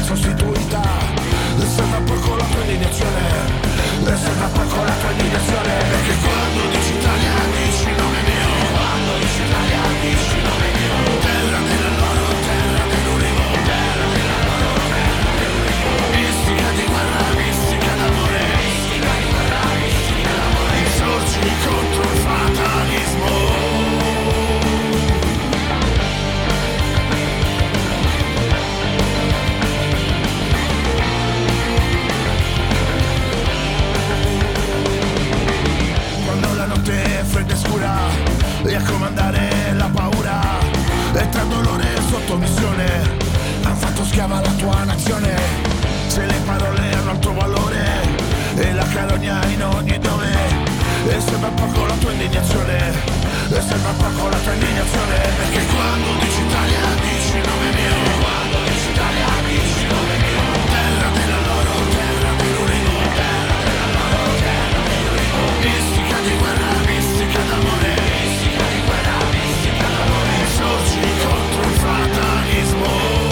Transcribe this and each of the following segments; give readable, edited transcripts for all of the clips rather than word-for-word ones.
sostituita. Serve poco la tua indignazione, serve poco la tua indignazione. Perché quando dici Italia dici nome mio, quando dici Italia dici nome mio. Terra della loro, terra dell'ulivo, terra della loro, terra dell'ulivo. Mistica di guerra, mistica d'amore, mistica di guerra, mistica d'amore. Insorgi contro il fatalismo. Fredda e scura e a comandare la paura e tra dolore e sottomissione han fatto schiava la tua nazione. Se le parole hanno il tuo valore e la carogna in ogni dove, e sembra poco la tua indignazione, e sembra poco la tua indignazione. Perché quando dici Italia dici nome mio, quando dici Italia dici nome mio. Terra della loro, terra dell'ulivo, terra della loro, terra dell'ulivo. Mistica di guerra, d'amore, mistica di guerra, mistica d'amore. Sorgi contro il fatalismo.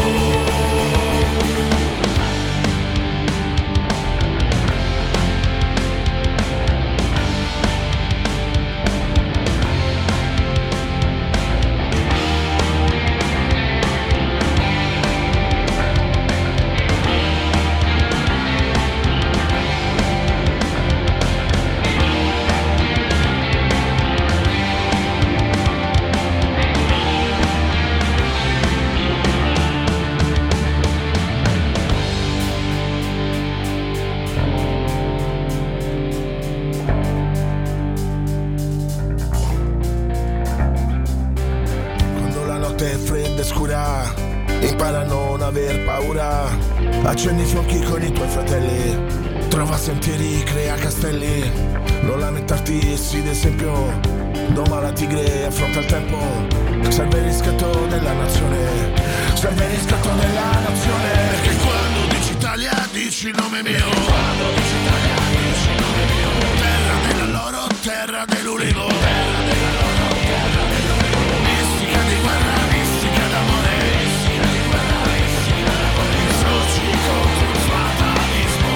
Impara a non aver paura, accendi i fuochi con i tuoi fratelli, trova sentieri, crea castelli, non lamentarti, sii d'esempio, doma la tigre, affronta il tempo, serve il riscatto della nazione, serve il riscatto della nazione. Perché quando dici Italia dici il nome mio, quando dici Italia dici il nome mio. Terra della loro, terra dell'ulivo, terra della loro, terra dell'ulivo. Mistica di guerra, mistica d'amore, mistica di guerra, mistica d'amore. Sorgi contro il fatalismo.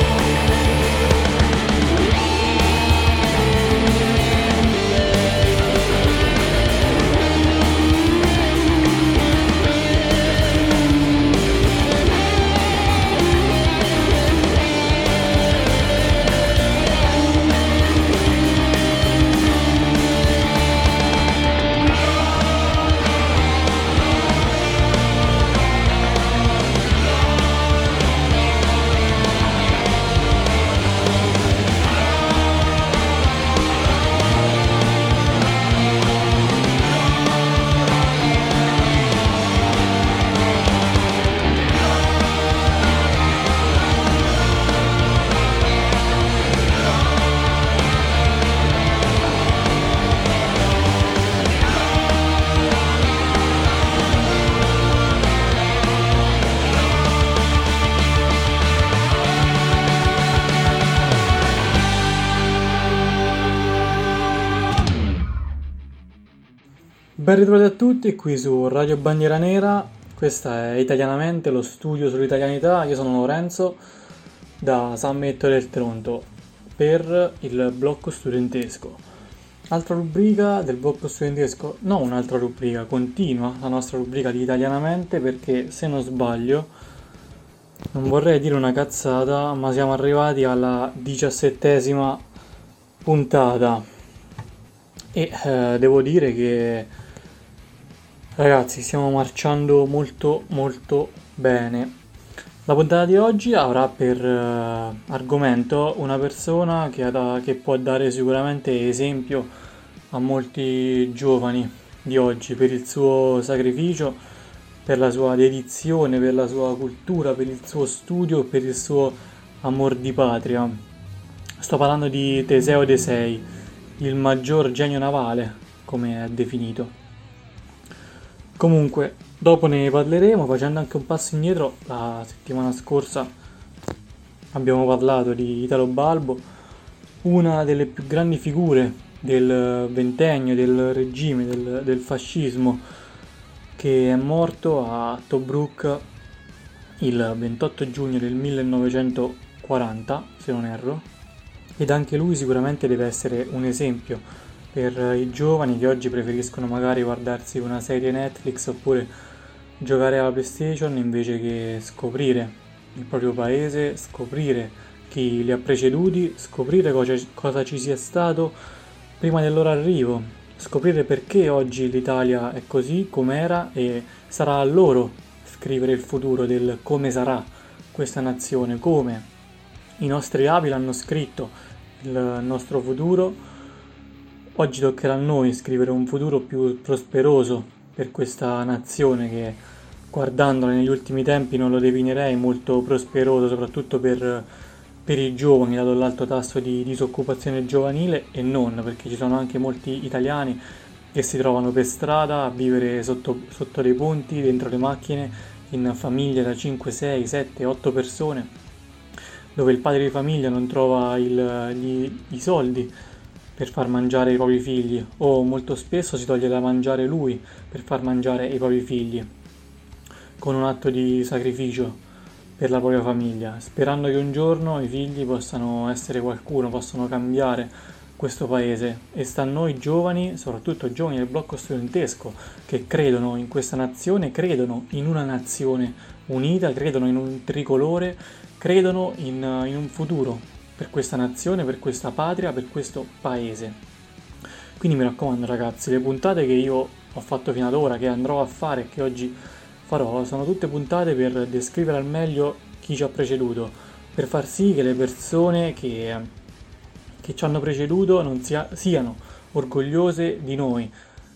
Ben ritrovati a tutti qui su Radio Bandiera Nera, questa è Italianamente, lo studio sull'italianità. Io sono Lorenzo da San Metto del Tronto per il blocco studentesco. Altra rubrica del blocco studentesco, no, un'altra rubrica, continua la nostra rubrica di Italianamente, perché se non sbaglio, non vorrei dire una cazzata, ma siamo arrivati alla 17ª puntata e devo dire che ragazzi stiamo marciando molto molto bene. La puntata di oggi avrà per argomento una persona che può dare sicuramente esempio a molti giovani di oggi per il suo sacrificio, per la sua dedizione, per la sua cultura, per il suo studio, per il suo amor di patria. Sto parlando di Teseo Tesei, il maggior genio navale, come è definito. Comunque, dopo ne parleremo. Facendo anche un passo indietro, la settimana scorsa abbiamo parlato di Italo Balbo, una delle più grandi figure del ventennio, del regime, del fascismo, che è morto a Tobruk il 28 giugno del 1940, se non erro, ed anche lui sicuramente deve essere un esempio per i giovani che oggi preferiscono magari guardarsi una serie Netflix oppure giocare alla PlayStation invece che scoprire il proprio paese, scoprire chi li ha preceduti, scoprire cosa ci sia stato prima del loro arrivo, scoprire perché oggi l'Italia è così com'era e sarà a loro scrivere il futuro del come sarà questa nazione, come i nostri avi l'hanno scritto il nostro futuro. Oggi toccherà a noi scrivere un futuro più prosperoso per questa nazione che, guardandola negli ultimi tempi, non lo definirei molto prosperoso, soprattutto per i giovani, dato l'alto tasso di disoccupazione giovanile, e non, perché ci sono anche molti italiani che si trovano per strada a vivere sotto dei ponti, dentro le macchine, in famiglie da 5, 6, 7, 8 persone, dove il padre di famiglia non trova i soldi per far mangiare i propri figli, o molto spesso si toglie da mangiare lui per far mangiare i propri figli, con un atto di sacrificio per la propria famiglia, sperando che un giorno i figli possano essere qualcuno, possano cambiare questo paese. E sta a noi giovani, soprattutto giovani del blocco studentesco, che credono in questa nazione, credono in una nazione unita, credono in un tricolore, credono in un futuro per questa nazione, per questa patria, per questo paese. Quindi mi raccomando ragazzi, le puntate che io ho fatto fino ad ora, che andrò a fare e che oggi farò, sono tutte puntate per descrivere al meglio chi ci ha preceduto, per far sì che le persone che ci hanno preceduto siano orgogliose di noi,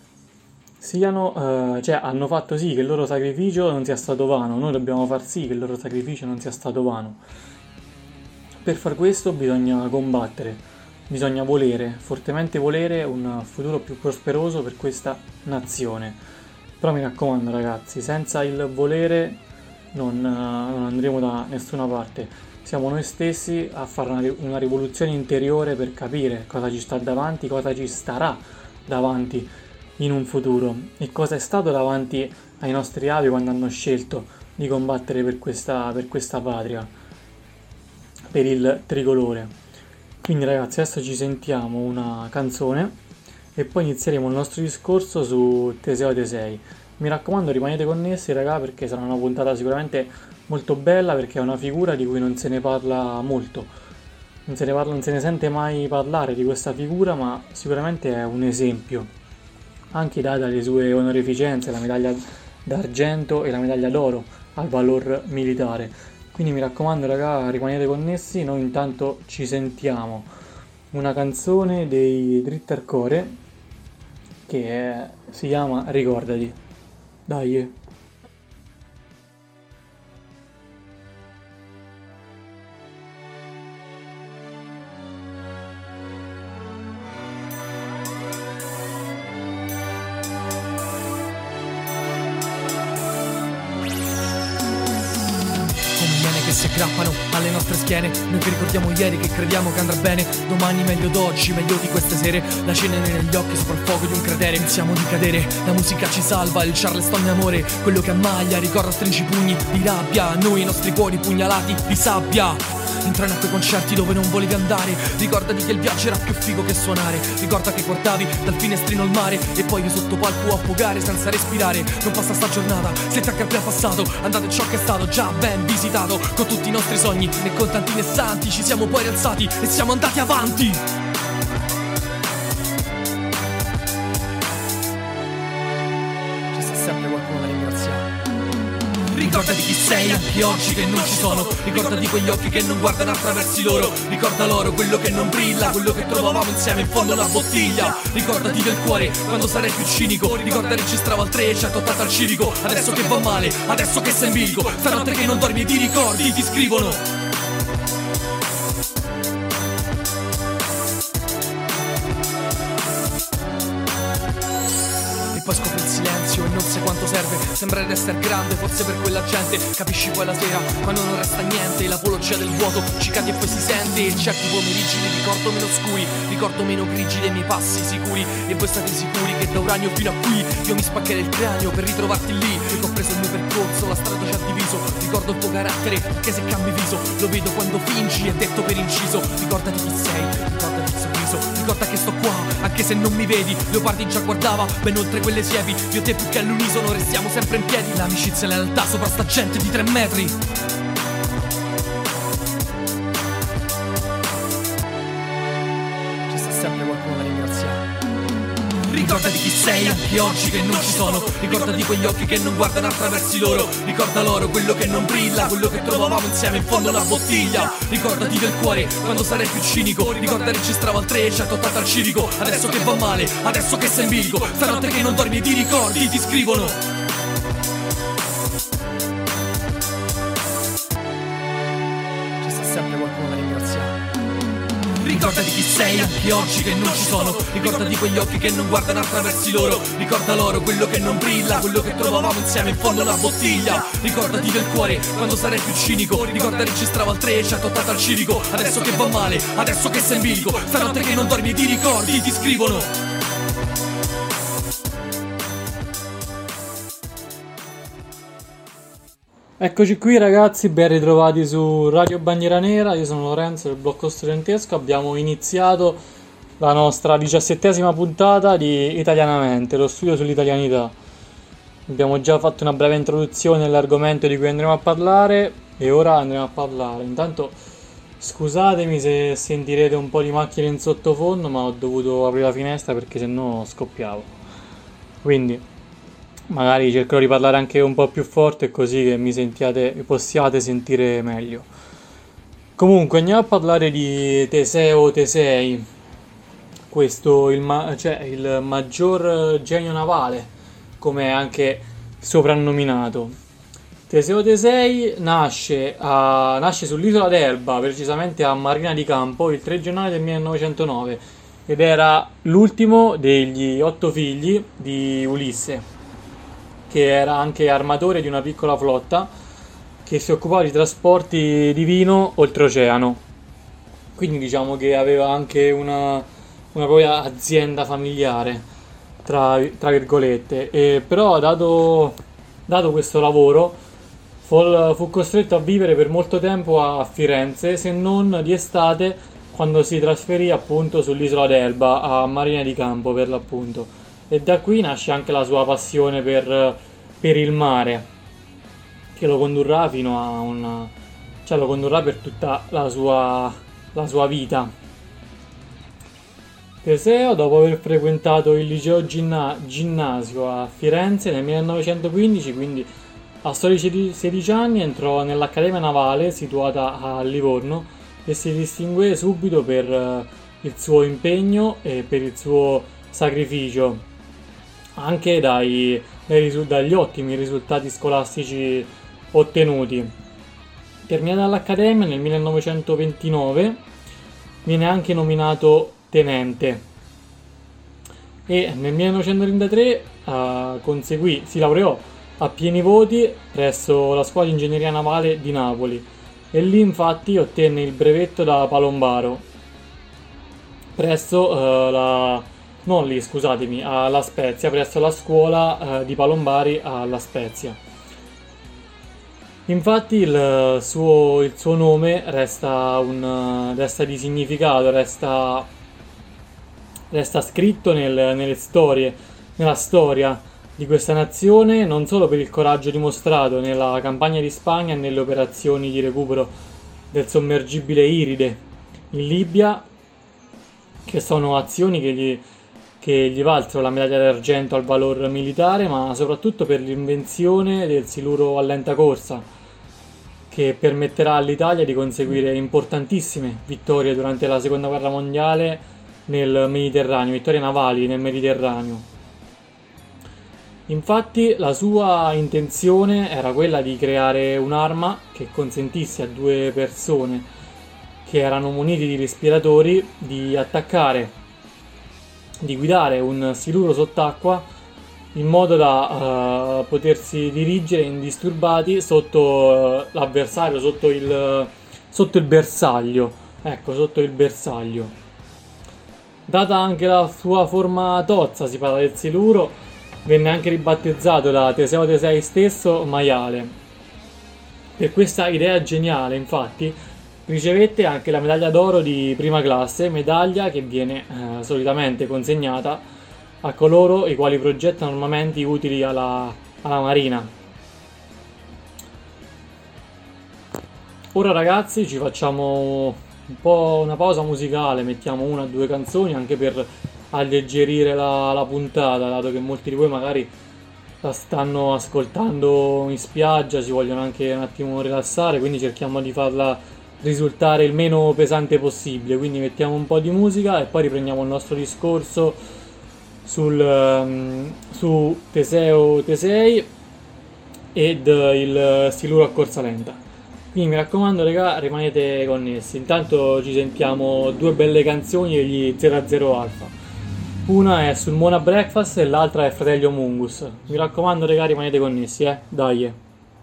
hanno fatto sì che il loro sacrificio non sia stato vano. Noi dobbiamo far sì che il loro sacrificio non sia stato vano. Per far questo bisogna combattere, bisogna volere, fortemente volere un futuro più prosperoso per questa nazione. Però mi raccomando ragazzi, senza il volere non andremo da nessuna parte. Siamo noi stessi a fare una rivoluzione interiore per capire cosa ci sta davanti, cosa ci starà davanti in un futuro e cosa è stato davanti ai nostri avi quando hanno scelto di combattere per questa patria, per il tricolore. Quindi ragazzi, adesso ci sentiamo una canzone e poi inizieremo il nostro discorso su Teseo Tesei. Mi raccomando, rimanete connessi raga, perché sarà una puntata sicuramente molto bella, perché è una figura di cui non se ne parla molto, non se ne sente mai parlare di questa figura, ma sicuramente è un esempio, anche data le sue onorificenze, la medaglia d'argento e la medaglia d'oro al valor militare. Quindi mi raccomando raga, rimanete connessi. Noi intanto ci sentiamo una canzone dei Drittercore che si chiama Ricordati. Dai. Che si aggrappano alle nostre schiene, noi che ricordiamo ieri, che crediamo che andrà bene domani, meglio d'oggi, meglio di queste sere. La cenere negli occhi sopra il fuoco di un cratere, iniziamo di cadere, la musica ci salva, il Charleston è amore, quello che ammaglia, ricorda stringi i pugni di rabbia, noi i nostri cuori pugnalati di sabbia. Entrano a quei concerti dove non volevi andare, ricordati che il viaggio era più figo che suonare, ricorda che guardavi dal finestrino il mare e poi io sotto palco a affogare senza respirare. Non passa sta giornata se ti accappi al passato, andate ciò che è stato già ben visitato. Con tutti i nostri sogni, né contanti né santi, ci siamo poi rialzati e siamo andati avanti. Ci sta sempre qualcuno da ringraziare. Ricordati chi sei anche oggi che non ci sono, ricordati quegli occhi che non guardano attraverso loro, ricorda loro quello che non brilla, quello che trovavamo insieme in fondo alla bottiglia. Ricordati del cuore quando sarai più cinico, ricorda registravo al 380 al civico. Adesso che va male, adesso che sei in bilico, stanotte che non dormi e ti ricordi, ti scrivono. Poi scopri il silenzio e non sai quanto serve, sembra di essere grande, forse per quella gente. Capisci poi la sera, quando non resta niente, l'apologia del vuoto ci cade e poi si sente. E certi pomeriggi li ricordo meno scuri, ricordo meno grigi dei miei passi sicuri. E voi state sicuri che da uranio fino a qui io mi spaccherei il cranio per ritrovarti lì. E preso il mio percorso, la strada ci ha diviso. Ricordo il tuo carattere, che se cambi viso lo vedo quando fingi, è detto per inciso. Ricordati chi sei, ricordati il sorriso, ricorda che sto qua, anche se non mi vedi. Leopardi già guardava, ben oltre quelle siepi. Io e te più che all'unisono restiamo sempre in piedi. L'amicizia e la lealtà sopra sta gente di 3 metri. Ci sta sempre qualcuno da ringraziare. Ricordati chi sei anche oggi che non ci sono. Ricordati quegli occhi che non guardano attraverso loro. Ricorda loro quello che non brilla, quello che trovavamo insieme in fondo alla bottiglia. Ricordati del cuore quando sarai più cinico. Ricorda registravo al 3 e 180 al civico. Adesso che va male, adesso che sei in bilico, stanotte che non dormi e ti ricordi, ti scrivono. Ricordati chi sei anche oggi che non ci sono. Ricordati quegli occhi che non guardano attraverso loro. Ricorda loro quello che non brilla, quello che trovavamo insieme in fondo alla bottiglia. Ricordati del cuore quando sarai più cinico. Ricorda registravo al 3 e 180 al civico. Adesso che va male, adesso che sei in bilico, stanotte che non dormi e ti ricordi, ti scrivono. Eccoci qui ragazzi, ben ritrovati su Radio Bandiera Nera, io sono Lorenzo del blocco studentesco. Abbiamo iniziato la nostra 17ª puntata di Italianamente, lo studio sull'italianità. Abbiamo già fatto una breve introduzione all'argomento di cui andremo a parlare e ora andremo a parlare. Intanto scusatemi se sentirete un po' di macchine in sottofondo, ma ho dovuto aprire la finestra perché sennò scoppiavo. Quindi magari cercherò di parlare anche un po' più forte così che mi possiate sentire meglio. Comunque andiamo a parlare di Teseo Tesei, questo il maggior genio navale, come è anche soprannominato. Teseo Tesei nasce sull'isola d'Elba, precisamente a Marina di Campo, il 3 gennaio del 1909 ed era l'ultimo degli 8 figli di Ulisse, che era anche armatore di una piccola flotta che si occupava di trasporti di vino oltreoceano. Quindi diciamo che aveva anche una propria azienda familiare, tra virgolette. E però dato questo lavoro fu costretto a vivere per molto tempo a Firenze, se non di estate, quando si trasferì appunto sull'isola d'Elba, a Marina di Campo per l'appunto. E da qui nasce anche la sua passione per il mare, che lo condurrà lo condurrà per tutta la sua vita. Teseo, dopo aver frequentato il liceo ginnasio a Firenze nel 1915, quindi a soli 16 anni, entrò nell'Accademia Navale situata a Livorno e si distingué subito per il suo impegno e per il suo sacrificio, anche dagli ottimi risultati scolastici ottenuti. Terminata l'Accademia nel 1929 viene anche nominato tenente e nel 1933 si laureò a pieni voti presso la Scuola di Ingegneria Navale di Napoli e lì infatti ottenne il brevetto da palombaro presso alla Spezia, presso la scuola di palombari alla Spezia. Infatti il suo nome resta di significato, resta scritto nella storia di questa nazione, non solo per il coraggio dimostrato nella campagna di Spagna e nelle operazioni di recupero del sommergibile Iride in Libia, che sono azioni che gli valsero la medaglia d'argento al valor militare, ma soprattutto per l'invenzione del siluro a lenta corsa, che permetterà all'Italia di conseguire importantissime vittorie durante la Seconda Guerra Mondiale nel Mediterraneo, vittorie navali nel Mediterraneo. Infatti la sua intenzione era quella di creare un'arma che consentisse a 2 persone che erano muniti di respiratori di guidare un siluro sott'acqua in modo da potersi dirigere indisturbati sotto l'avversario, sotto il bersaglio. Ecco, sotto il bersaglio. Data anche la sua forma tozza, si parla del siluro, venne anche ribattezzato da Teseo Tesei stesso maiale. Per questa idea geniale, infatti, ricevette anche la medaglia d'oro di prima classe, medaglia che viene solitamente consegnata a coloro i quali progettano armamenti utili alla marina. Ora ragazzi ci facciamo un po' una pausa musicale, mettiamo una o due canzoni anche per alleggerire la puntata, dato che molti di voi magari la stanno ascoltando in spiaggia, si vogliono anche un attimo rilassare, quindi cerchiamo di farla risultare il meno pesante possibile. Quindi mettiamo un po' di musica e poi riprendiamo il nostro discorso su Teseo Tesei ed il Siluro a corsa lenta. Quindi mi raccomando raga, rimanete connessi. Intanto ci sentiamo due belle canzoni degli 00 Alpha. Una è sul Mona Breakfast e l'altra è Fratelli Mungus. Mi raccomando raga, rimanete connessi, dai.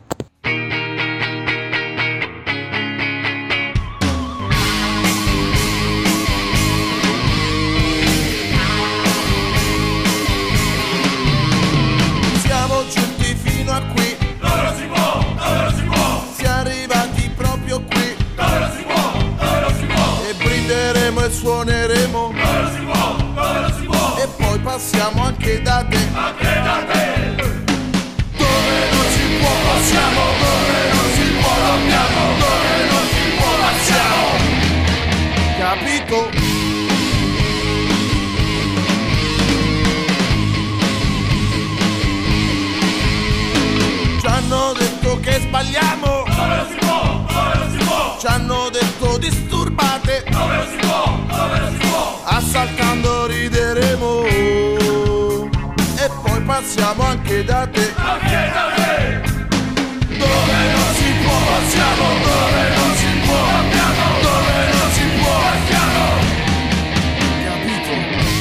Siamo giunti fino a qui. Dove non si può, dove non si può. Siamo arrivati proprio qui. Dove non si può, dove non si può. E brinderemo e suoneremo. Dove non si può, dove non si può. E poi passiamo anche da te. Anche da te. Dove non si può passiamo. Dove non si può dobbiamo. Dove non si può passiamo. Capito? Ci hanno detto che sbagliamo. Dove non si può, dove non si può. Ci hanno detto disturbate. Dove non si può, dove non si può. Assaltando rideremo. E poi passiamo anche da te. Anche da te. Dove non si può passiamo. Dove non si può abbiamo. Dove non si può passiamo. Capito?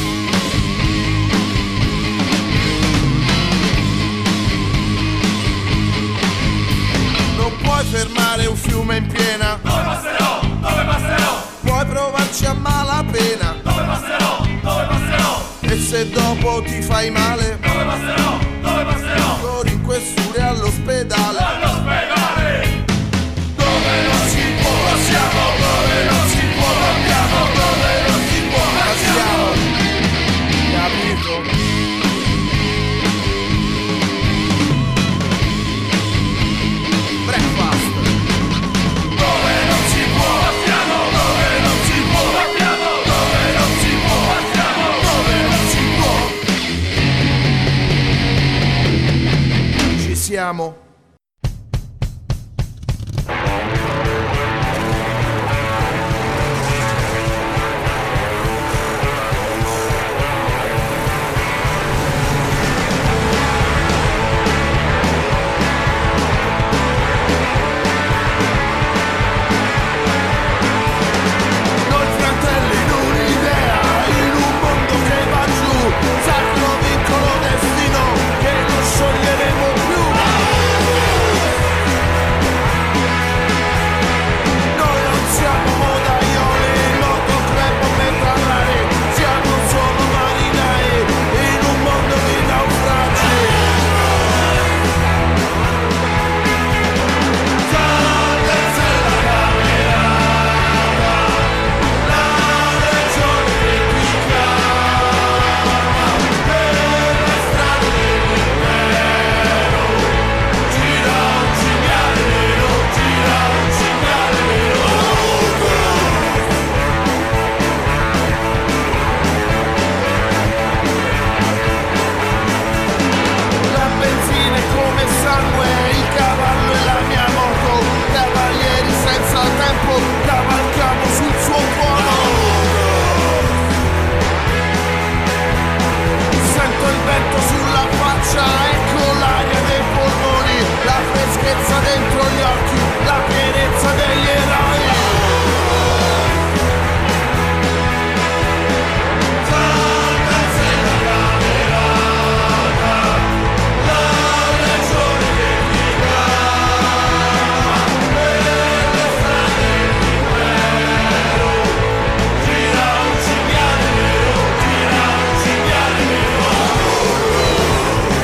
Non puoi fermare un fiume in piena. Dove passerò? Dove passerò? Puoi provarci a malapena. Dove passerò? Dove passerò? E se dopo ti fai male? Dove passerò? Dove passerò? Corri in questure all'ospedale. All'ospedale! Dove non si può passiamo. Dove non si può dobbiamo. Dove non si può passiamo. Capito? Breakfast. Dove non si può passiamo. Dove non si può passiamo. Dove non si può passiamo. Dove non si può. Ci siamo. Noi fratelli in un'idea, in un mondo che va giù, sacro vincolo destino che non scioglieremo più. Noi non siamo modaioli, motoclub o metallari, siamo solo marinai in un mondo di naufragi. Salvezza la camerata, la regione che ti chiama, per le strade dell'impero, gira un cinghiale nero, gira un cinghiale nero. La benzina è come sangue, il cavallo e la mia moto, cavalieri senza tempo, cavalchiamo sul suo tuono. Sento il vento sulla faccia, ecco l'aria dei polmoni, la freschezza dentro gli occhi, la pienezza degli eroi. Salvezza la camerata, la regione che ti chiama, per le strade dell'impero, gira un cinghiale nero, gira un cinghiale nero.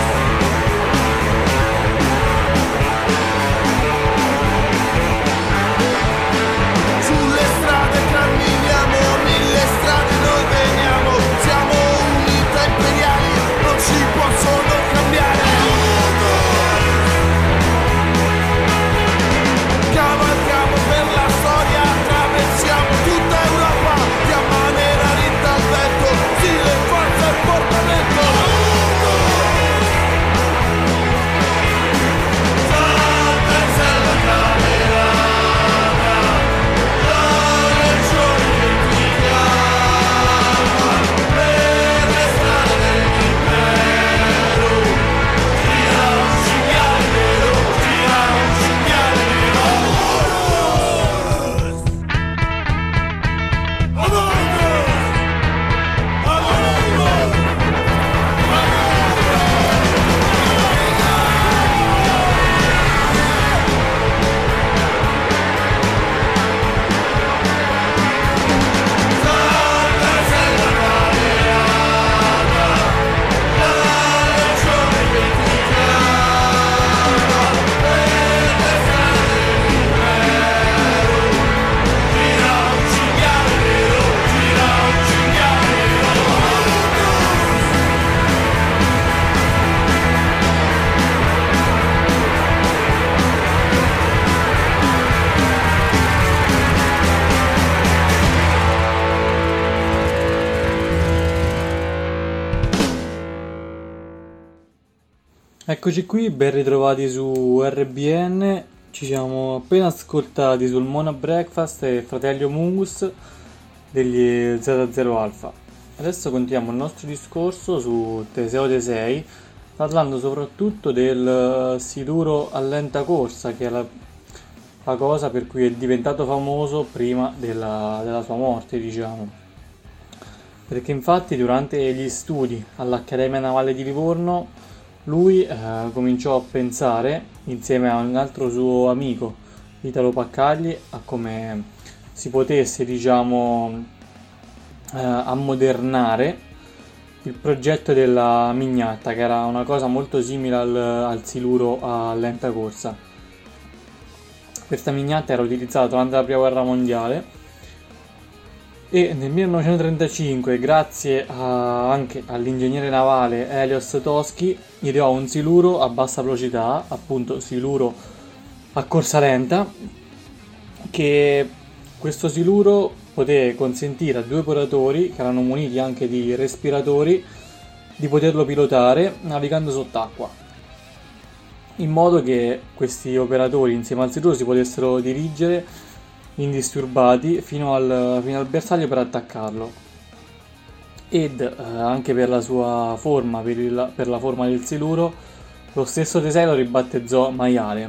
Eccoci qui, ben ritrovati su RBN. Ci siamo appena ascoltati sul Mona Breakfast e Fratelli Mungus degli Z0 Alpha. Adesso continuiamo il nostro discorso su Teseo Tesei, parlando soprattutto del siluro a lenta corsa, che è la cosa per cui è diventato famoso prima della sua morte, diciamo. Perché infatti durante gli studi all'Accademia Navale di Livorno lui cominciò a pensare, insieme a un altro suo amico, Italo Paccagli, a come si potesse, diciamo, ammodernare il progetto della mignatta, che era una cosa molto simile al siluro a lenta corsa. Questa mignatta era utilizzata durante la Prima Guerra Mondiale e nel 1935, grazie anche all'ingegnere navale Helios Toschi, ideò un siluro a bassa velocità, appunto siluro a corsa lenta, che questo siluro poteva consentire a due operatori, che erano muniti anche di respiratori, di poterlo pilotare navigando sott'acqua, in modo che questi operatori insieme al siluro si potessero dirigere indisturbati fino al bersaglio per attaccarlo. Ed anche per la sua forma, per la forma del siluro, lo stesso Tesei lo ribattezzò maiale.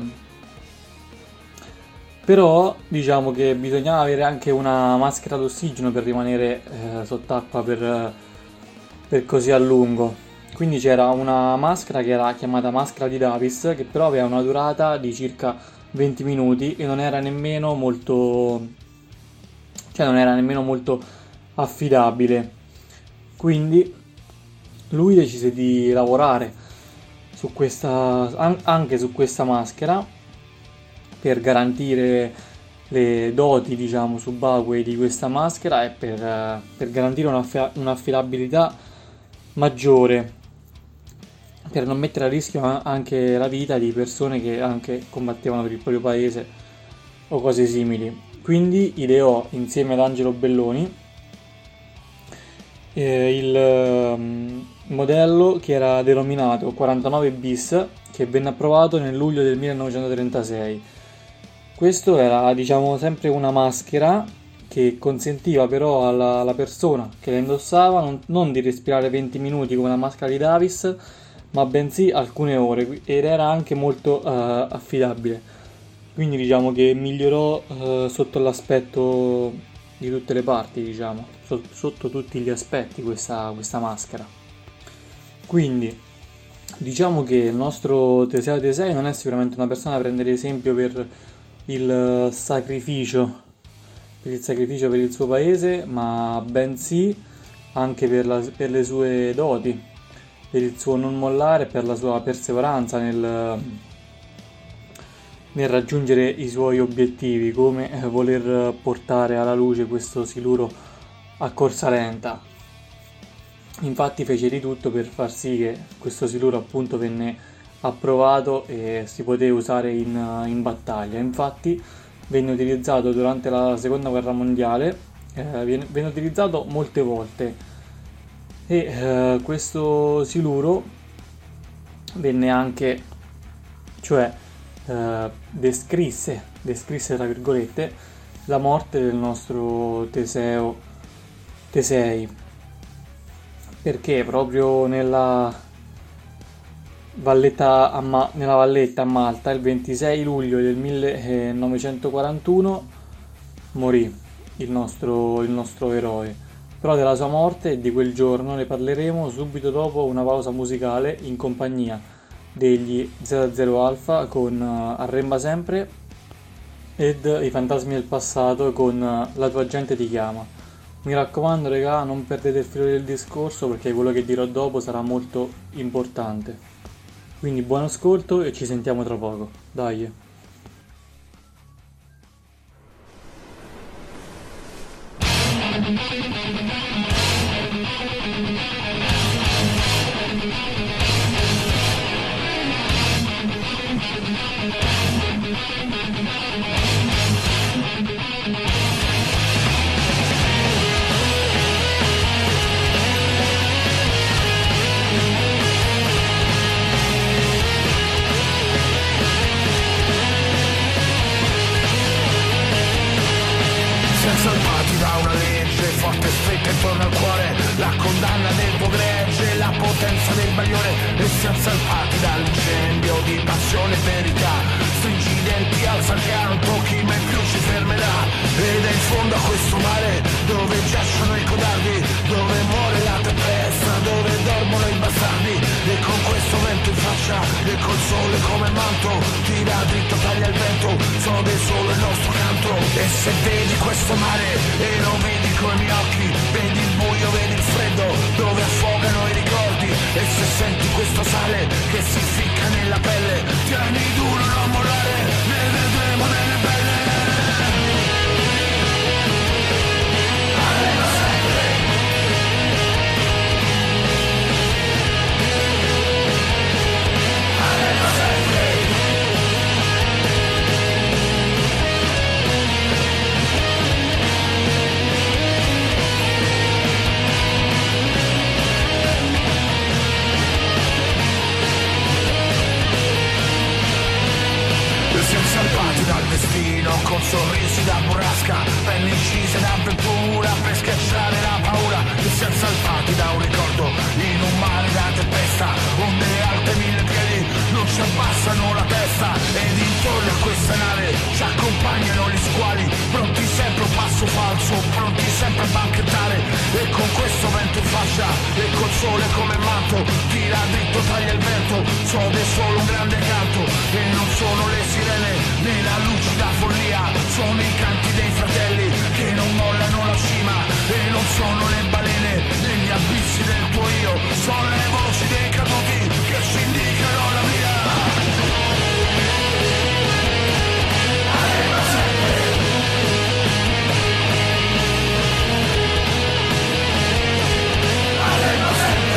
Però diciamo che bisognava avere anche una maschera d'ossigeno per rimanere sott'acqua per così a lungo. Quindi c'era una maschera che era chiamata maschera di Davis, che però aveva una durata di circa 20 minuti e non era nemmeno molto affidabile. Quindi lui decise di lavorare su anche su questa maschera per garantire le doti, diciamo, subacquee di questa maschera e per garantire un'affidabilità maggiore, per non mettere a rischio anche la vita di persone che anche combattevano per il proprio paese o cose simili. Quindi ideò insieme ad Angelo Belloni il modello che era denominato 49 bis, che venne approvato nel luglio del 1936. Questo era, diciamo, sempre una maschera che consentiva però alla persona che la indossava non di respirare 20 minuti come la maschera di Davis, ma bensì alcune ore, ed era anche molto affidabile. Quindi diciamo che migliorò sotto l'aspetto di tutte le parti, diciamo, sotto tutti gli aspetti questa maschera. Quindi diciamo che il nostro Teseo Tesei non è sicuramente una persona da prendere esempio per il sacrificio per il suo paese, ma bensì anche per le sue doti, per il suo non mollare, per la sua perseveranza nel raggiungere i suoi obiettivi, come voler portare alla luce questo siluro a corsa lenta. Infatti fece di tutto per far sì che questo siluro appunto venne approvato e si poteva usare in battaglia. Infatti venne utilizzato durante la seconda guerra mondiale, venne utilizzato molte volte e questo siluro venne anche, descrisse tra virgolette la morte del nostro Teseo Tesei, perché proprio nella valletta a Malta il 26 luglio del 1941 morì il nostro eroe. Però della sua morte e di quel giorno ne parleremo subito dopo una pausa musicale in compagnia degli Z0 Alpha con Arremba Sempre ed I Fantasmi del Passato con La tua gente ti chiama. Mi raccomando regà, non perdete il filo del discorso perché quello che dirò dopo sarà molto importante. Quindi buon ascolto e ci sentiamo tra poco. Dai. siamo salvati dall'incendio di passione e verità. Stringi i denti, alza il canto, chi mai più ci fermerà. Ed è in fondo a questo mare dove giacciono i codardi, dove muore la tempesta, dove dormono i bastardi. E con questo vento in faccia e col sole come manto, tira dritto, taglia il vento, sode solo il nostro canto. E se vedi questo mare e lo vedi coi miei occhi, vedi il buio, vedi il freddo, dove affogano i ricordi. E se senti questo sale che si ficca nella pelle, tieni duro, non mollare, ne vedremo delle belle. Dal destino con sorrisi da burrasca, pelle incise d'avventura per schiacciare la paura. E siamo salvati da un ricordo in un mare da tempesta, onde alte 1000 piedi non ci abbassano la testa. Ed intorno a questa nave ci accompagnano gli squali, pronti sempre un passo falso, pronti sempre a banchettare. E con questo vento in faccia e col sole come manto, tira dritto, taglia il vento, sode solo un grande canto. E non sono le sirene né la lucida follia, sono i canti dei fratelli che non mollano la cima. E non sono le balene negli abissi del tuo io, sono le voci dei caduti che ci indicano la via. Arriva sempre. Arriva sempre.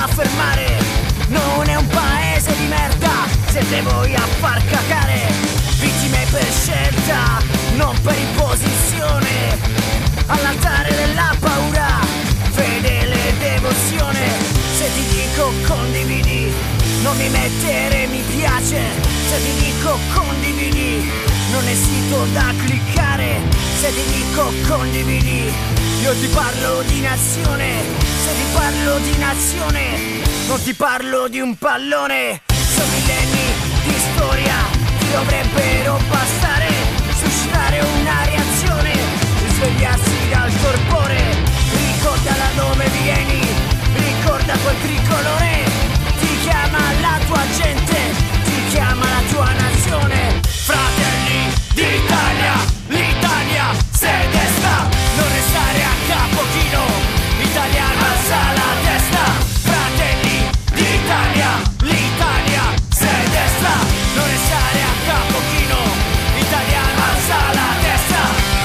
a fermare. Non è un paese di merda, siete voi a far cacare. Vittime per scelta, non per imposizione. All'altare della paura, fedele devozione. Se ti dico condividi, non mi mettere mi piace. Se ti dico condividi, non esito da cliccare. Se ti dico condividi, io ti parlo di nazione. Se ti parlo di nazione, non ti parlo di un pallone. Sono millenni di storia, ti dovrebbero bastare. Suscitare una reazione, risvegliarsi dal torpore. Ricorda da dove vieni, ricorda quel tricolore. Ti chiama la tua gente, ti chiama la tua nazione. Fratelli d'Italia, l'Italia sei destra. Non restare a capo chino, italiano alza la testa. Fratelli d'Italia, l'Italia sei destra. Non restare a capo chino, italiano alza la testa.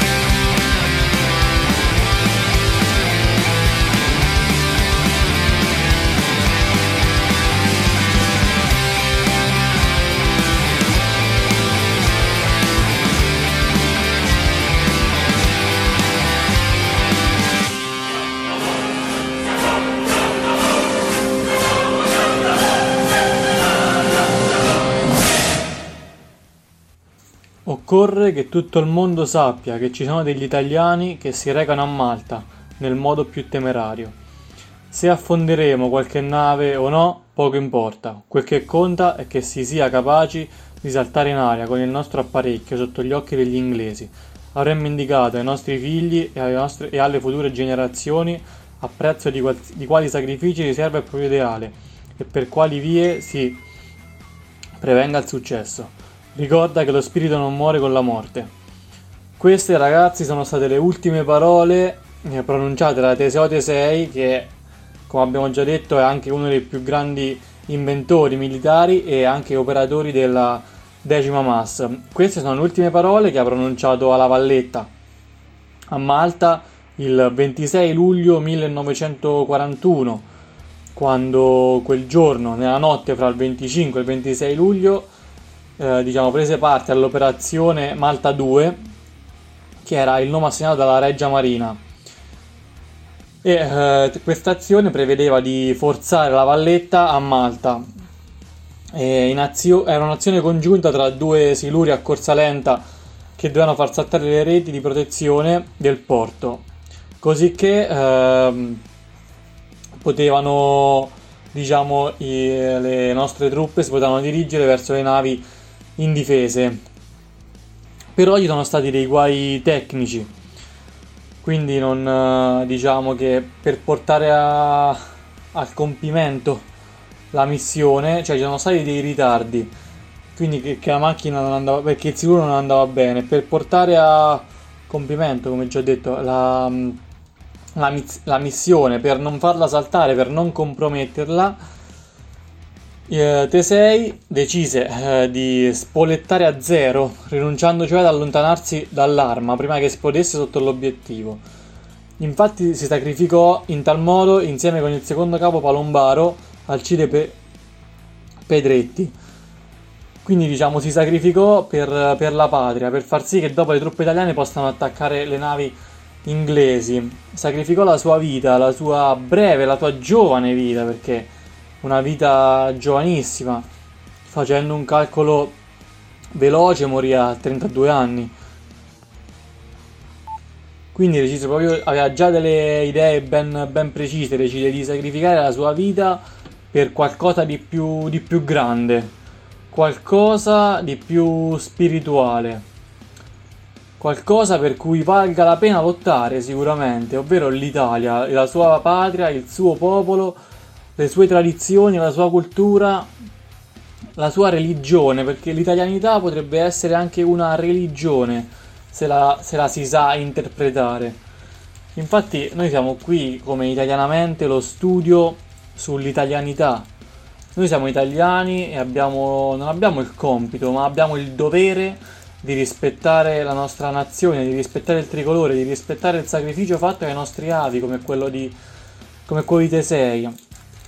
Occorre che tutto il mondo sappia che ci sono degli italiani che si recano a Malta nel modo più temerario. Se affonderemo qualche nave o no, poco importa. Quel che conta è che si sia capaci di saltare in aria con il nostro apparecchio sotto gli occhi degli inglesi. Avremmo indicato ai nostri figli e alle future generazioni a prezzo di quali sacrifici riserva il proprio ideale e per quali vie si prevenga il successo. Ricorda che lo spirito non muore con la morte. Queste, ragazzi, sono state le ultime parole pronunciate da Teseo Tesei, che, come abbiamo già detto, è anche uno dei più grandi inventori militari e anche operatori della 10ª MAS. Queste sono le ultime parole che ha pronunciato a La Valletta, a Malta, il 26 luglio 1941, quando quel giorno, nella notte fra il 25 e il 26 luglio, prese parte all'operazione Malta 2, che era il nome assegnato dalla Regia Marina, e questa azione prevedeva di forzare La Valletta a Malta. Era un'azione congiunta tra due siluri a corsa lenta che dovevano far saltare le reti di protezione del porto, così che le nostre truppe si potevano dirigere verso le navi indifese. Però gli sono stati dei guai tecnici, quindi non che per portare al compimento la missione, cioè ci sono stati dei ritardi, quindi che la macchina non andava, perché il siluro non andava bene. Per portare a compimento, come già detto, la missione, per non farla saltare, per non comprometterla, Tesei decise di spolettare a zero, rinunciando cioè ad allontanarsi dall'arma prima che esplodesse sotto l'obiettivo. Infatti si sacrificò in tal modo insieme con il secondo capo Palombaro, Alcide Pedretti. Quindi si sacrificò per la patria, per far sì che dopo le truppe italiane possano attaccare le navi inglesi. Sacrificò la sua vita, la sua giovane vita, perché una vita giovanissima, facendo un calcolo veloce morì a 32 anni. Quindi aveva già delle idee ben precise, decide di sacrificare la sua vita per qualcosa di più grande, qualcosa di più spirituale, qualcosa per cui valga la pena lottare sicuramente, ovvero l'Italia, la sua patria, il suo popolo, le sue tradizioni, la sua cultura, la sua religione, perché l'italianità potrebbe essere anche una religione se la si sa interpretare. Infatti noi siamo qui come Italianamente, lo studio sull'italianità. Noi siamo italiani e non abbiamo il compito, ma abbiamo il dovere di rispettare la nostra nazione, di rispettare il tricolore, di rispettare il sacrificio fatto dai nostri avi, come quello di Tesei.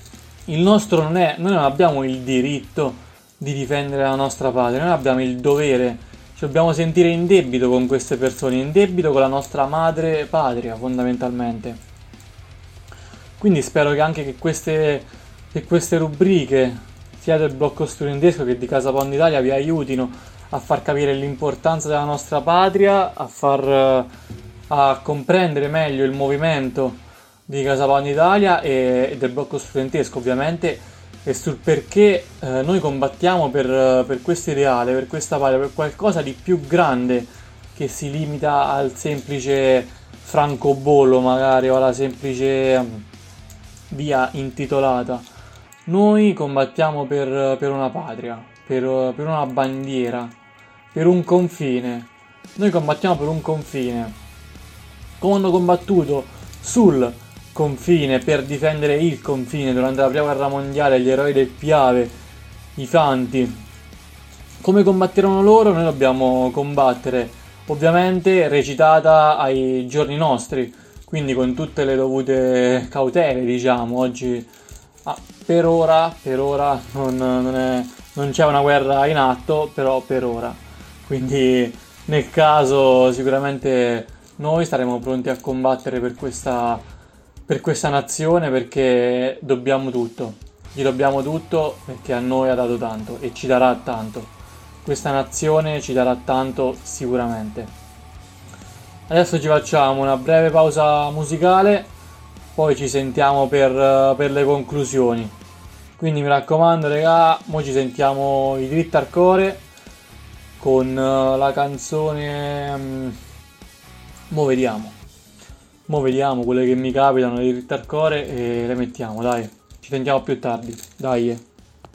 noi non abbiamo il diritto di difendere la nostra patria, noi abbiamo il dovere, ci dobbiamo sentire in debito con queste persone, in debito con la nostra madre patria fondamentalmente. Quindi spero che anche che queste rubriche, sia del blocco studentesco che di Casa Pound Italia, vi aiutino a far capire l'importanza della nostra patria, a comprendere meglio il movimento di Casa Pound Italia e del blocco studentesco ovviamente, e sul perché noi combattiamo per questo ideale, per questa patria, per qualcosa di più grande che si limita al semplice francobollo magari, o alla semplice via intitolata. Noi combattiamo per una patria, per una bandiera, per un confine. Noi combattiamo per un confine, come hanno combattuto sul confine, per difendere il confine durante la prima guerra mondiale gli eroi del Piave, i Fanti. Come combatterono loro, noi dobbiamo combattere, ovviamente recitata ai giorni nostri, quindi con tutte le dovute cautele, diciamo. Oggi per ora non c'è una guerra in atto, però per ora, quindi nel caso sicuramente noi staremo pronti a combattere per questa nazione, perché dobbiamo tutto, gli dobbiamo tutto, perché a noi ha dato tanto e ci darà tanto, questa nazione ci darà tanto sicuramente. Adesso ci facciamo una breve pausa musicale, poi ci sentiamo per le conclusioni. Quindi mi raccomando regà, mo ci sentiamo i Dritt Hardcore con la canzone mo vediamo quelle che mi capitano di Dritt Hardcore e le mettiamo, dai. Ci sentiamo più tardi, dai.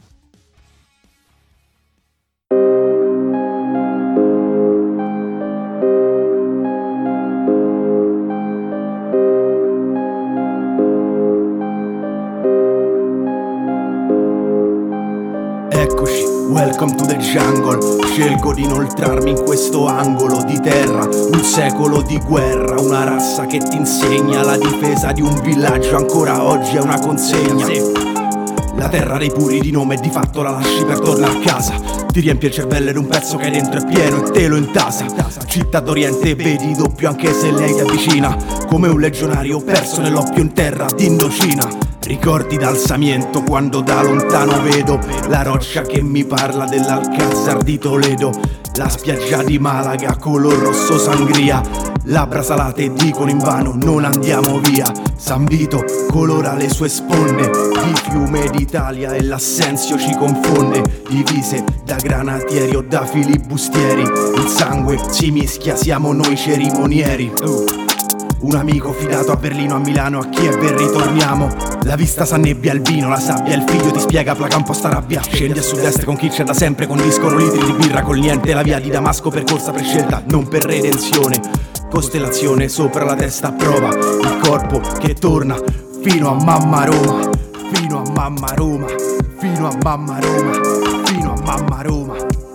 Eccoci, welcome to the jungle. Scelgo di inoltrarmi in questo angolo di terra. Un secolo di guerra, una razza che ti insegna la difesa di un villaggio. Ancora oggi è una consegna. La terra dei puri di nome e di fatto la lasci per tornare a casa. Ti riempie il cervello ed un pezzo che hai dentro è pieno e te lo intasa. Città d'Oriente vedi doppio anche se lei ti avvicina, come un legionario perso nell'oppio in terra d'Indocina. Ricordi d'alzamiento quando da lontano vedo la roccia che mi parla dell'Alcázar di Toledo. La spiaggia di Malaga color rosso sangria, labbra salate dicono invano non andiamo via. San Vito colora le sue sponde di fiume d'Italia e l'assenzio ci confonde. Divise da granatieri o da filibustieri, il sangue si mischia, siamo noi cerimonieri. Un amico fidato a Berlino, a Milano, a Kiev e ritorniamo. La vista s'annebbia, il vino, la sabbia, il figlio ti spiega placa un po' sta rabbia. Scendi a sud-est con chi c'è da sempre, condiscono litri di birra col niente. La via di Damasco percorsa per scelta, non per redenzione. Costellazione sopra la testa a prova, il corpo che torna fino a mamma Roma. Fino a mamma Roma, fino a mamma Roma, fino a mamma Roma.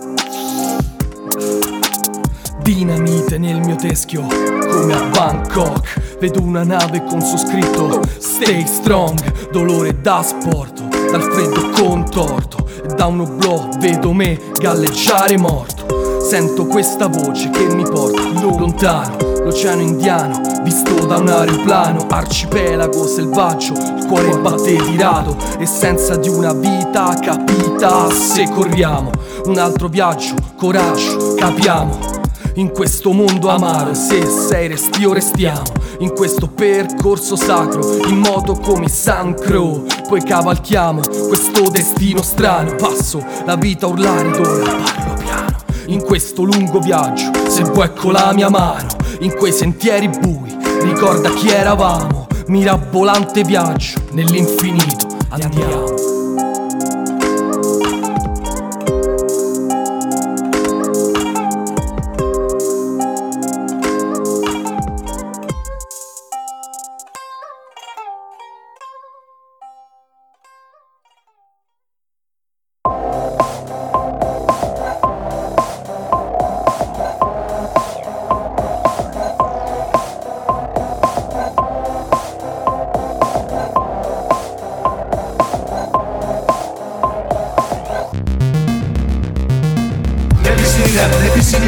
Dinamite nel mio teschio, come a Bangkok. Vedo una nave con su scritto Stay strong, dolore da sporto, dal freddo contorto. E da un oblò vedo me galleggiare morto. Sento questa voce che mi porta lontano, l'oceano indiano visto da un aeroplano. Arcipelago selvaggio, il cuore batte tirato, essenza di una vita capita. Se corriamo un altro viaggio, coraggio, capiamo. In questo mondo amaro, se sei resti o restiamo. In questo percorso sacro, in moto come San Crow. Poi cavalchiamo questo destino strano. Passo la vita a urlare d'ora, parlo piano. In questo lungo viaggio, se vuoi ecco la mia mano. In quei sentieri bui, ricorda chi eravamo. Mirabolante viaggio, nell'infinito andiamo.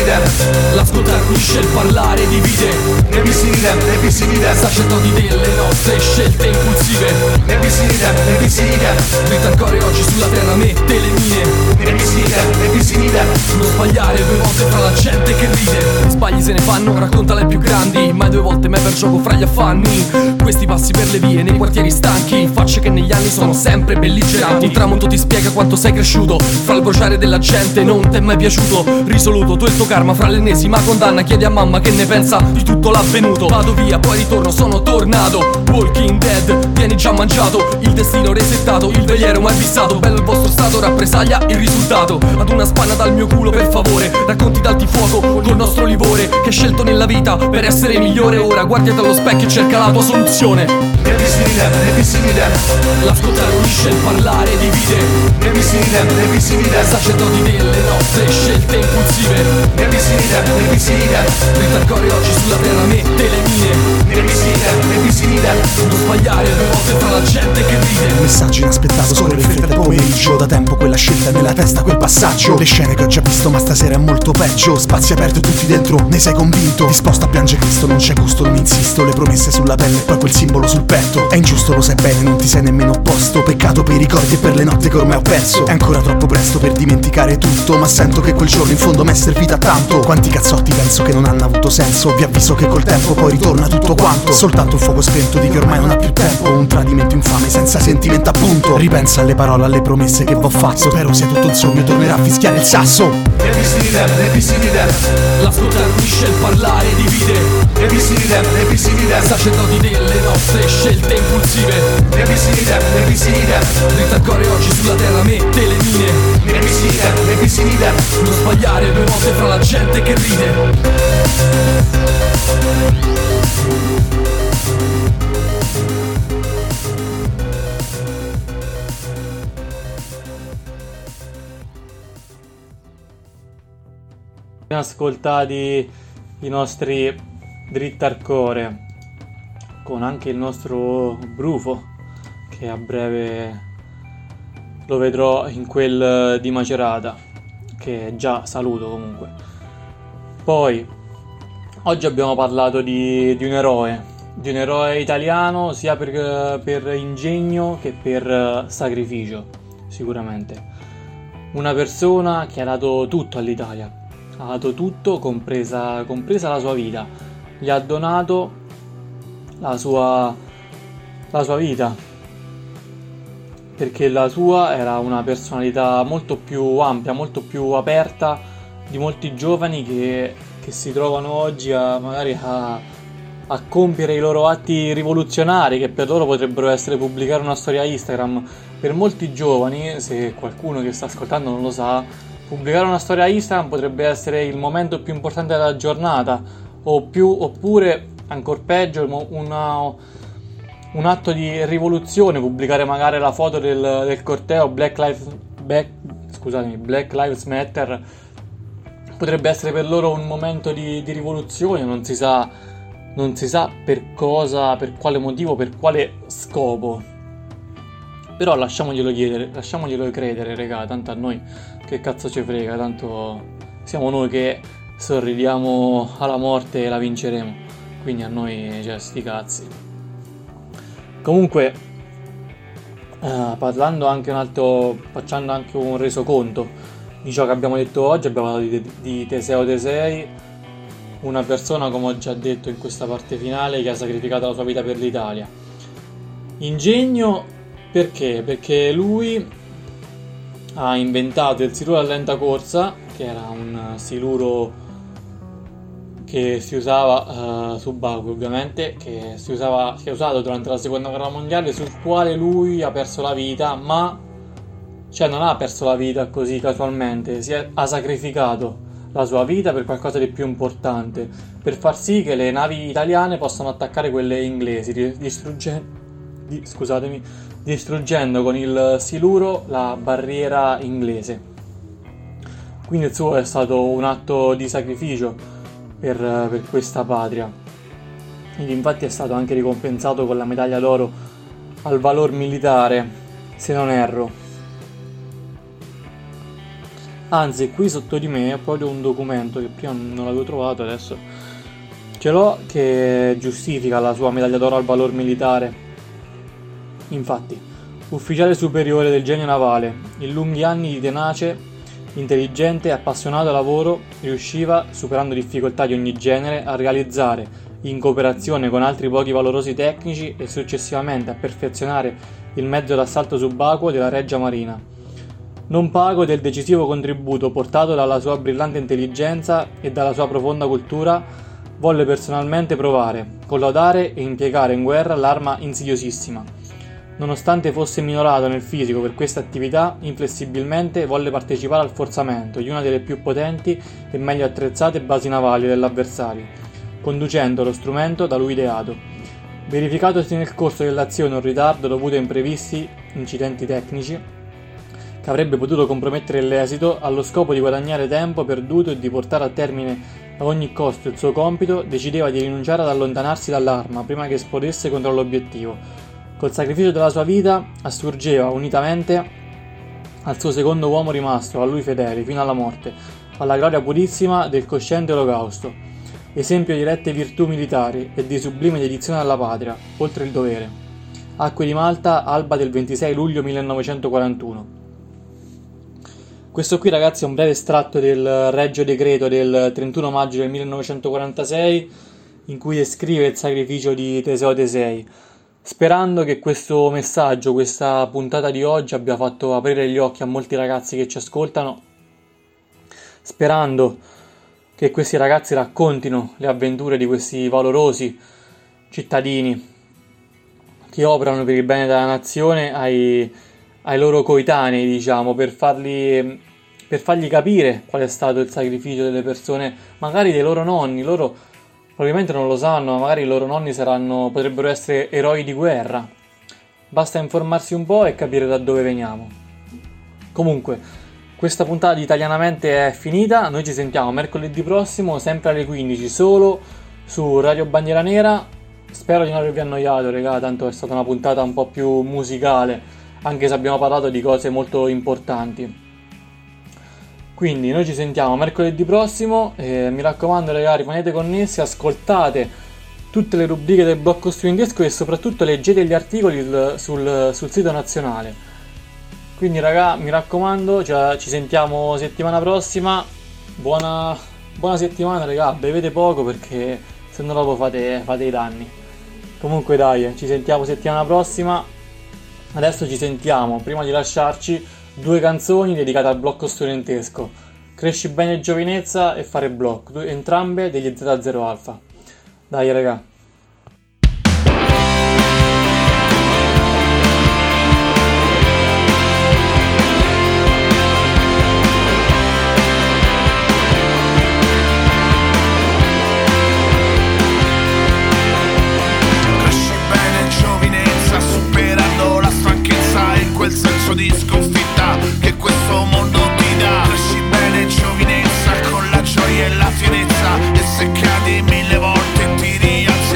L'ascoltare unisce, il parlare divide. Sacerdoti delle nostre scelte impulsive. Dritto al cuore oggi sulla terra mette le mine. Non sbagliare due volte fra la gente che ride. Sbagli se ne fanno, raccontala ai più grandi. Mai due volte me per gioco fra gli affanni. Questi passi per le vie nei quartieri stanchi. Facce che negli anni sono sempre belligeranti. Il tramonto ti spiega quanto sei cresciuto. Fra il bruciare della gente non ti è mai piaciuto. Risoluto tu e il tuo karma fra l'ennesima condanna. Chiedi a mamma che ne pensa di tutto l'avvenuto. Vado via, poi ritorno, sono tornato. Walking Dead, vieni già mangiato. Il destino resettato, il veliero mai fissato. Bello il vostro stato, rappresaglia il risultato. Ad una spanna dal mio culo per favore. Racconti d'alti fuoco col nostro livore. Che hai scelto nella vita per essere migliore. Ora guardati allo specchio e cerca la tua soluzione. L'ascoltare unisce, il parlare divide. Sacerdoti delle nostre scelte impulsive. Dritto al cuore oggi sulla terra mette le mine. Non sbagliare due volte fra la gente che ride. Un messaggio inaspettato scorre in fretta del pomeriggio. Da tempo quella scelta nella testa, quel passaggio. Le scene che ho già visto ma stasera è molto peggio. Spazi aperti tutti dentro, ne sei convinto. Disposto a piangere Cristo, non c'è gusto, non insisto. Le promesse sulla pelle e poi quel simbolo sul petto. È ingiusto, lo sai bene, non ti sei nemmeno opposto. Peccato per i ricordi e per le notte che ormai ho perso. È ancora troppo presto per dimenticare tutto, ma sento che quel giorno in fondo mi è servita tanto. Quanti cazzotti penso che non hanno avuto senso. Vi avviso che col tempo poi ritorna tutto quanto. Soltanto un fuoco spento di che ormai non ha più tempo. Un tradimento infame senza sentimento appunto. Ripensa alle parole, alle promesse che v'ho fatto. Spero sia tutto un sogno, tornerà a fischiare il sasso. L'ascoltare unisce, il parlare divide. Sacerdoti delle nostre scelte impulsive. Dritto al cuore oggi sulla terra mette le mine. Non sbagliare due volte fra la gente che ride. Ascoltati i nostri Dritto al cuore con anche il nostro Brufo, che a breve lo vedrò in quel di Macerata, che già saluto comunque. Poi oggi abbiamo parlato di un eroe italiano, sia per ingegno che per sacrificio, sicuramente. Una persona che ha dato tutto all'Italia. Ha dato tutto, compresa la sua vita. Gli ha donato la sua vita, perché la sua era una personalità molto più ampia, molto più aperta di molti giovani che si trovano oggi magari a compiere i loro atti rivoluzionari, che per loro potrebbero essere pubblicare una storia Instagram. Per molti giovani, se qualcuno che sta ascoltando non lo sa, pubblicare una storia Instagram potrebbe essere il momento più importante della giornata, oppure, ancor peggio, un atto di rivoluzione, pubblicare magari la foto del corteo Black Lives Matter. Potrebbe essere per loro un momento di rivoluzione, non si sa per cosa, per quale motivo, per quale scopo. Però lasciamoglielo credere, regà, tanto a noi che cazzo ci frega, tanto siamo noi che sorridiamo alla morte e la vinceremo, quindi a noi, cioè, sti cazzi. Comunque, facendo anche un resoconto di ciò che abbiamo detto oggi, abbiamo parlato di Teseo Tesei, una persona, come ho già detto in questa parte finale, che ha sacrificato la sua vita per l'Italia. Ingegno perché? Perché lui ha inventato il siluro a lenta corsa, che era un siluro che si usava subacqueo, ovviamente, che si è usato durante la seconda guerra mondiale, sul quale lui ha perso la vita, ma non ha perso la vita così casualmente, ha sacrificato la sua vita per qualcosa di più importante, per far sì che le navi italiane possano attaccare quelle inglesi, distruggendo con il siluro la barriera inglese. Quindi il suo è stato un atto di sacrificio per questa patria. Ed infatti è stato anche ricompensato con la medaglia d'oro al valor militare, se non erro. Anzi, qui sotto di me ho proprio un documento che prima non l'avevo trovato, adesso ce l'ho, che giustifica la sua medaglia d'oro al valor militare. Infatti, ufficiale superiore del genio navale, in lunghi anni di tenace, intelligente e appassionato lavoro, riusciva, superando difficoltà di ogni genere, a realizzare, in cooperazione con altri pochi valorosi tecnici e successivamente a perfezionare il mezzo d'assalto subacqueo della Regia Marina. Non pago del decisivo contributo portato dalla sua brillante intelligenza e dalla sua profonda cultura, volle personalmente provare, collaudare e impiegare in guerra l'arma insidiosissima. Nonostante fosse minorato nel fisico per questa attività, inflessibilmente volle partecipare al forzamento di una delle più potenti e meglio attrezzate basi navali dell'avversario, conducendo lo strumento da lui ideato. Verificatosi nel corso dell'azione un ritardo dovuto a imprevisti incidenti tecnici, che avrebbe potuto compromettere l'esito, allo scopo di guadagnare tempo perduto e di portare a termine a ogni costo il suo compito, decideva di rinunciare ad allontanarsi dall'arma prima che esplodesse contro l'obiettivo. Col sacrificio della sua vita assurgeva unitamente al suo secondo uomo rimasto, a lui fedele, fino alla morte, alla gloria purissima del cosciente olocausto, esempio di rette virtù militari e di sublime dedizione alla patria, oltre il dovere. Acque di Malta, alba del 26 luglio 1941. Questo qui, ragazzi, è un breve estratto del Regio Decreto del 31 maggio del 1946, in cui descrive il sacrificio di Teseo Tesei. Sperando che questo messaggio, questa puntata di oggi abbia fatto aprire gli occhi a molti ragazzi che ci ascoltano, sperando che questi ragazzi raccontino le avventure di questi valorosi cittadini che operano per il bene della nazione ai loro coetanei, diciamo, per fargli capire qual è stato il sacrificio delle persone, magari dei loro nonni. Loro probabilmente non lo sanno, ma magari i loro nonni potrebbero essere eroi di guerra. Basta informarsi un po' e capire da dove veniamo. Comunque, questa puntata di Italianamente è finita. Noi ci sentiamo mercoledì prossimo, sempre alle 15, solo su Radio Bandiera Nera. Spero di non avervi annoiato, raga, tanto è stata una puntata un po' più musicale, anche se abbiamo parlato di cose molto importanti. Quindi noi ci sentiamo mercoledì prossimo e mi raccomando, ragazzi, rimanete connessi, ascoltate tutte le rubriche del blocco studentesco e soprattutto leggete gli articoli sul sito nazionale. Quindi, raga, mi raccomando, ci sentiamo settimana prossima. Buona settimana, raga, bevete poco perché se no dopo fate i danni. Comunque dai, ci sentiamo settimana prossima. Adesso ci sentiamo, prima di lasciarci, 2 canzoni dedicate al blocco studentesco: Cresci bene giovinezza e Fare blocco, entrambe degli Z0 Alpha. Dai, raga. Cresci bene giovinezza, superando la stanchezza e quel senso di sconfitta che questo mondo ti dà. Cresci bene giovinezza con la gioia e la fierezza, e se cadi 1000 volte ti rialzi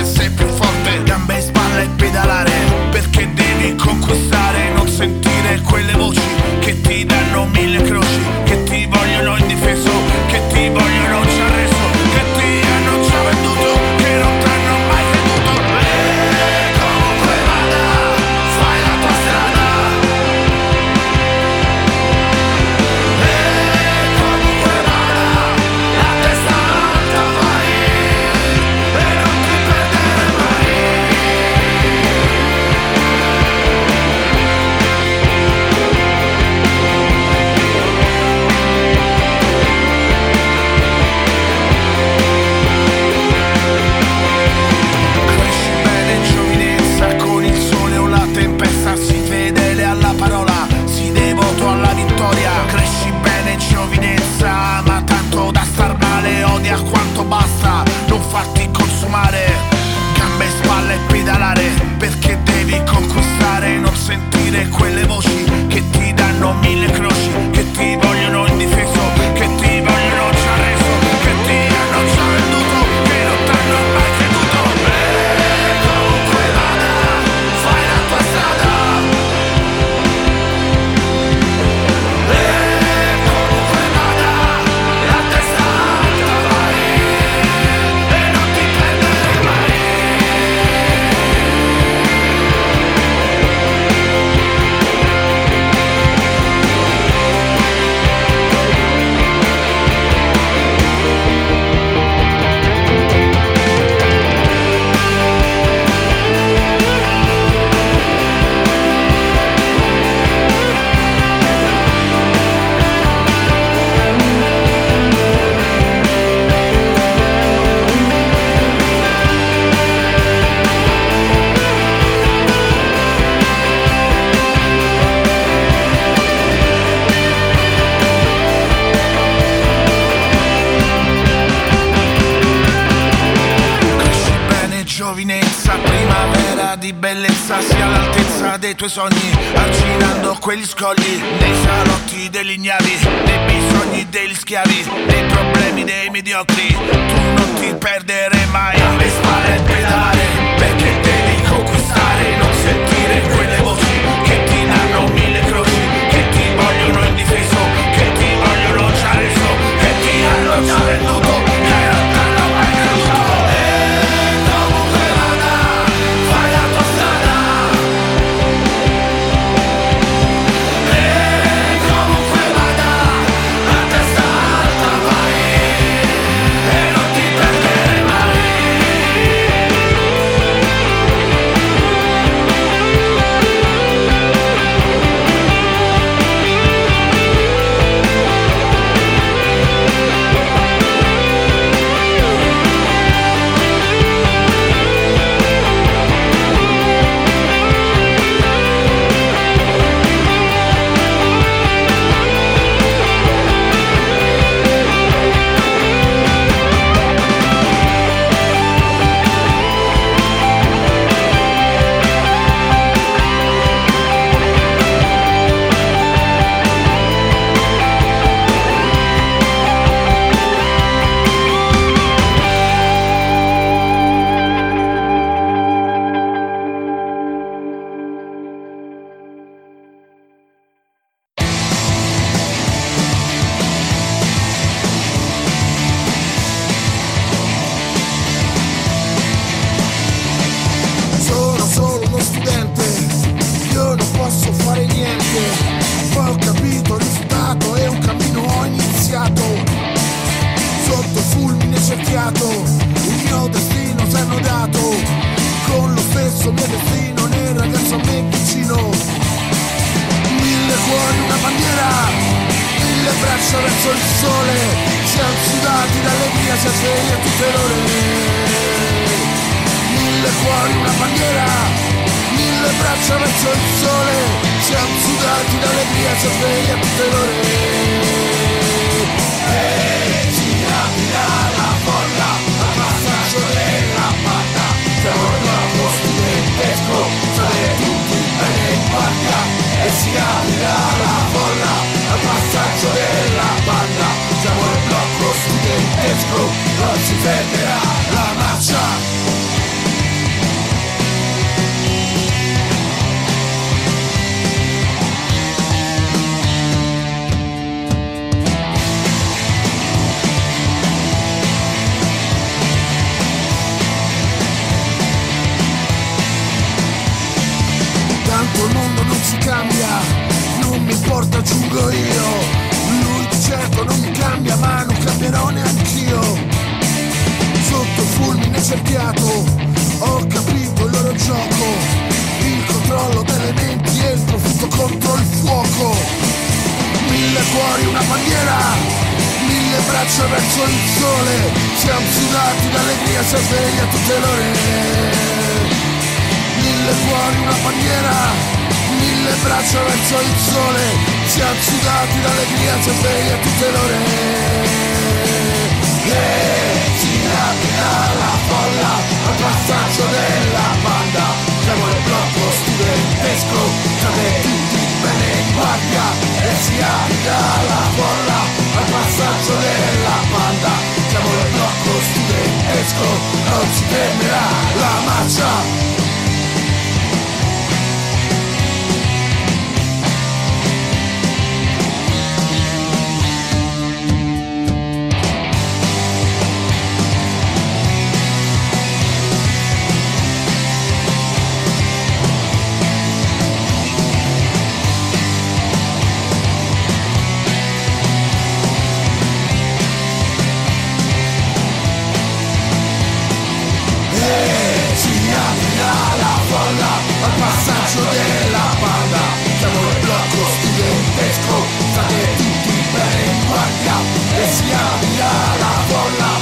giovinezza, primavera di bellezza, sia all'altezza dei tuoi sogni, arginando quegli scogli, nei salotti degli ignavi, nei bisogni degli schiavi, nei problemi dei mediocri, tu non ti perdere mai, alle spalle il pedale, perché devi conquistare, non sentire quelle voci che ti danno mille croci, che ti vogliono indifeso, che ti vogliono già reso, che ti hanno già venduto, che in realtà non mai creduto.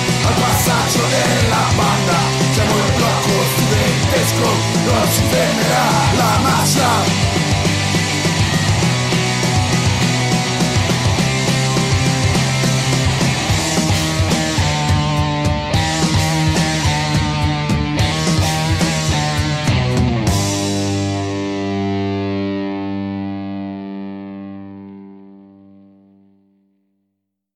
Non si fermerà